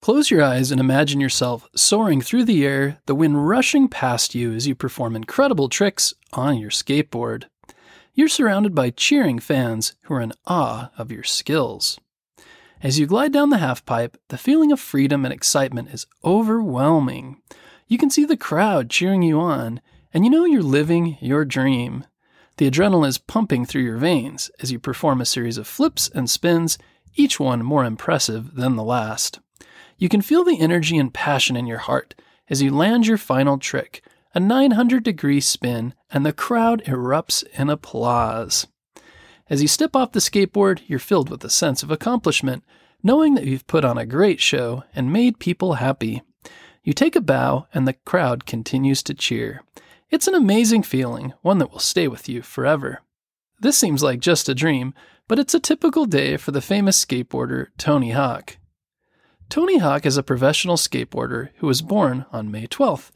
Close your eyes and imagine yourself soaring through the air, the wind rushing past you as you perform incredible tricks on your skateboard. You're surrounded by cheering fans who are in awe of your skills. As you glide down the halfpipe, the feeling of freedom and excitement is overwhelming. You can see the crowd cheering you on, and you know you're living your dream. The adrenaline is pumping through your veins as you perform a series of flips and spins, each one more impressive than the last. You can feel the energy and passion in your heart as you land your final trick, a 900-degree spin, and the crowd erupts in applause. As you step off the skateboard, you're filled with a sense of accomplishment, knowing that you've put on a great show and made people happy. You take a bow, and the crowd continues to cheer. It's an amazing feeling, one that will stay with you forever. This seems like just a dream, but it's a typical day for the famous skateboarder Tony Hawk. Tony Hawk is a professional skateboarder who was born on May 12,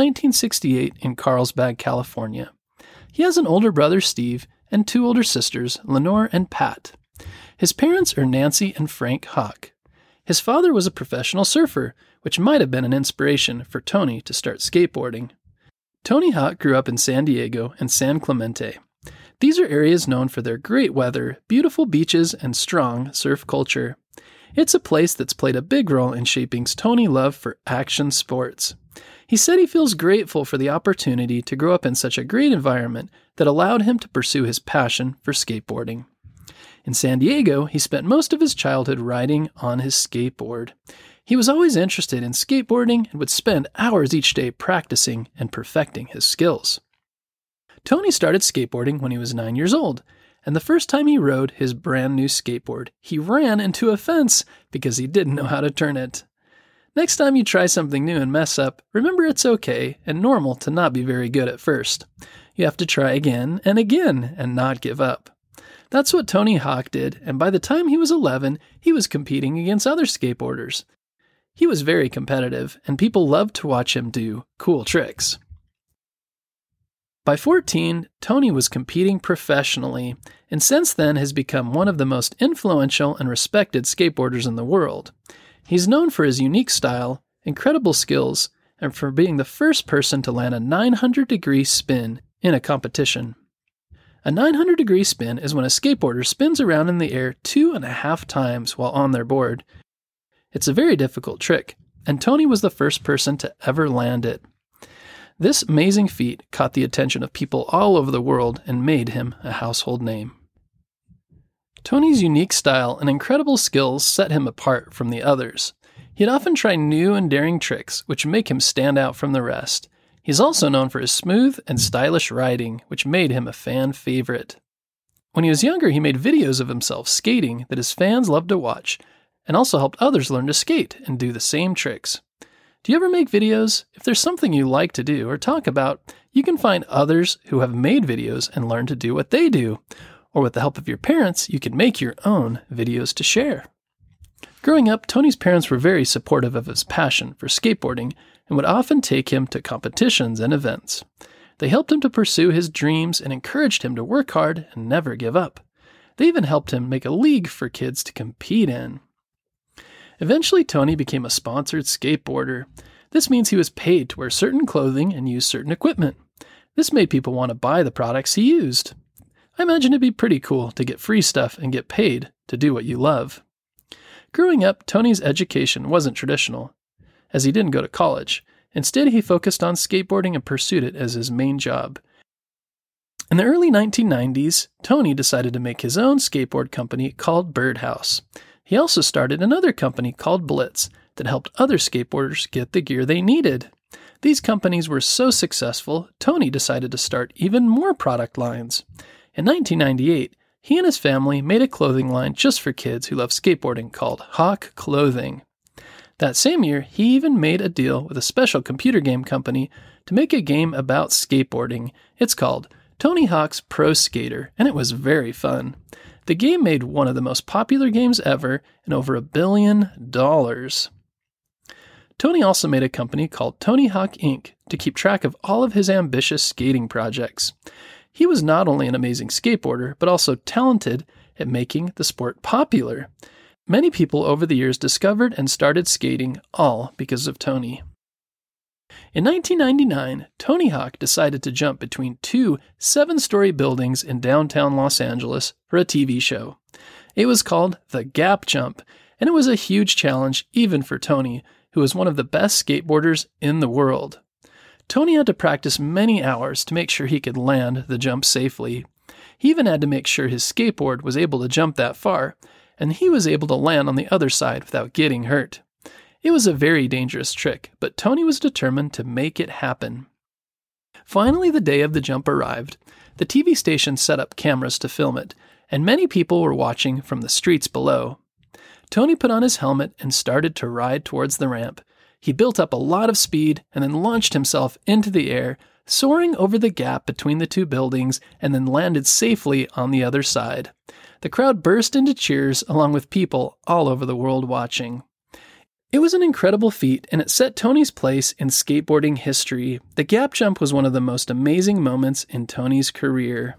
1968 in Carlsbad, California. He has an older brother, Steve, and two older sisters, Lenore and Pat. His parents are Nancy and Frank Hawk. His father was a professional surfer, which might have been an inspiration for Tony to start skateboarding. Tony Hawk grew up in San Diego and San Clemente. These are areas known for their great weather, beautiful beaches, and strong surf culture. It's a place that's played a big role in shaping Tony's love for action sports. He said he feels grateful for the opportunity to grow up in such a great environment that allowed him to pursue his passion for skateboarding. In San Diego, he spent most of his childhood riding on his skateboard. He was always interested in skateboarding and would spend hours each day practicing and perfecting his skills. Tony started skateboarding when he was 9 years old, and the first time he rode his brand new skateboard, he ran into a fence because he didn't know how to turn it. Next time you try something new and mess up, remember it's okay and normal to not be very good at first. You have to try again and not give up. That's what Tony Hawk did, and by the time he was 11, he was competing against other skateboarders. He was very competitive, and people loved to watch him do cool tricks. By 14, Tony was competing professionally, and since then has become one of the most influential and respected skateboarders in the world. He's known for his unique style, incredible skills, and for being the first person to land a 900-degree spin in a competition. A 900-degree spin is when a skateboarder spins around in the air 2.5 times while on their board. It's a very difficult trick, and Tony was the first person to ever land it. This amazing feat caught the attention of people all over the world and made him a household name. Tony's unique style and incredible skills set him apart from the others. He'd often try new and daring tricks, which make him stand out from the rest. He's also known for his smooth and stylish riding, which made him a fan favorite. When he was younger, he made videos of himself skating that his fans loved to watch, and also helped others learn to skate and do the same tricks. Do you ever make videos? If there's something you like to do or talk about, you can find others who have made videos and learn to do what they do. Or with the help of your parents, you can make your own videos to share. Growing up, Tony's parents were very supportive of his passion for skateboarding and would often take him to competitions and events. They helped him to pursue his dreams and encouraged him to work hard and never give up. They even helped him make a league for kids to compete in. Eventually, Tony became a sponsored skateboarder. This means he was paid to wear certain clothing and use certain equipment. This made people want to buy the products he used. I imagine it'd be pretty cool to get free stuff and get paid to do what you love. Growing up, Tony's education wasn't traditional, as he didn't go to college. Instead, he focused on skateboarding and pursued it as his main job. In the early 1990s, Tony decided to make his own skateboard company called Birdhouse. He also started another company called Blitz that helped other skateboarders get the gear they needed. These companies were so successful, Tony decided to start even more product lines. In 1998, he and his family made a clothing line just for kids who love skateboarding called Hawk Clothing. That same year, he even made a deal with a special computer game company to make a game about skateboarding. It's called Tony Hawk's Pro Skater, and it was very fun. The game made one of the most popular games ever and over $1 billion. Tony also made a company called Tony Hawk Inc. to keep track of all of his ambitious skating projects. He was not only an amazing skateboarder, but also talented at making the sport popular. Many people over the years discovered and started skating, all because of Tony. In 1999, Tony Hawk decided to jump between two 7-story buildings in downtown Los Angeles for a TV show. It was called the Gap Jump, and it was a huge challenge even for Tony, who was one of the best skateboarders in the world. Tony had to practice many hours to make sure he could land the jump safely. He even had to make sure his skateboard was able to jump that far, and he was able to land on the other side without getting hurt. It was a very dangerous trick, but Tony was determined to make it happen. Finally, the day of the jump arrived. The TV station set up cameras to film it, and many people were watching from the streets below. Tony put on his helmet and started to ride towards the ramp. He built up a lot of speed and then launched himself into the air, soaring over the gap between the two buildings, and then landed safely on the other side. The crowd burst into cheers along with people all over the world watching. It was an incredible feat, and it set Tony's place in skateboarding history. The gap jump was one of the most amazing moments in Tony's career.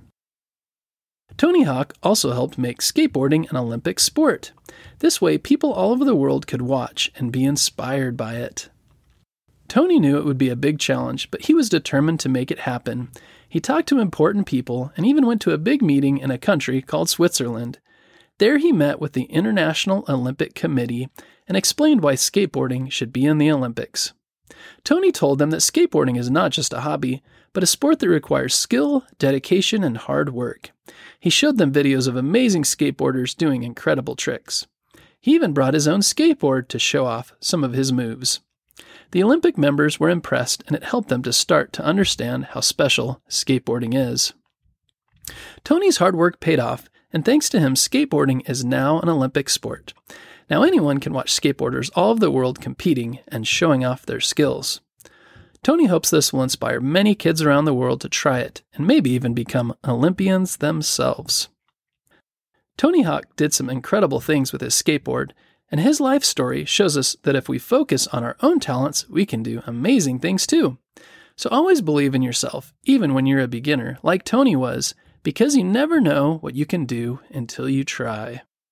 Tony Hawk also helped make skateboarding an Olympic sport. This way, people all over the world could watch and be inspired by it. Tony knew it would be a big challenge, but he was determined to make it happen. He talked to important people and even went to a big meeting in a country called Switzerland. There he met with the International Olympic Committee and explained why skateboarding should be in the Olympics. Tony told them that skateboarding is not just a hobby, but a sport that requires skill, dedication, and hard work. He showed them videos of amazing skateboarders doing incredible tricks. He even brought his own skateboard to show off some of his moves. The Olympic members were impressed, and it helped them to start to understand how special skateboarding is. Tony's hard work paid off, and thanks to him, skateboarding is now an Olympic sport. Now anyone can watch skateboarders all over the world competing and showing off their skills. Tony hopes this will inspire many kids around the world to try it and maybe even become Olympians themselves. Tony Hawk did some incredible things with his skateboard, and his life story shows us that if we focus on our own talents, we can do amazing things too. So always believe in yourself, even when you're a beginner, like Tony was, because you never know what you can do until you try.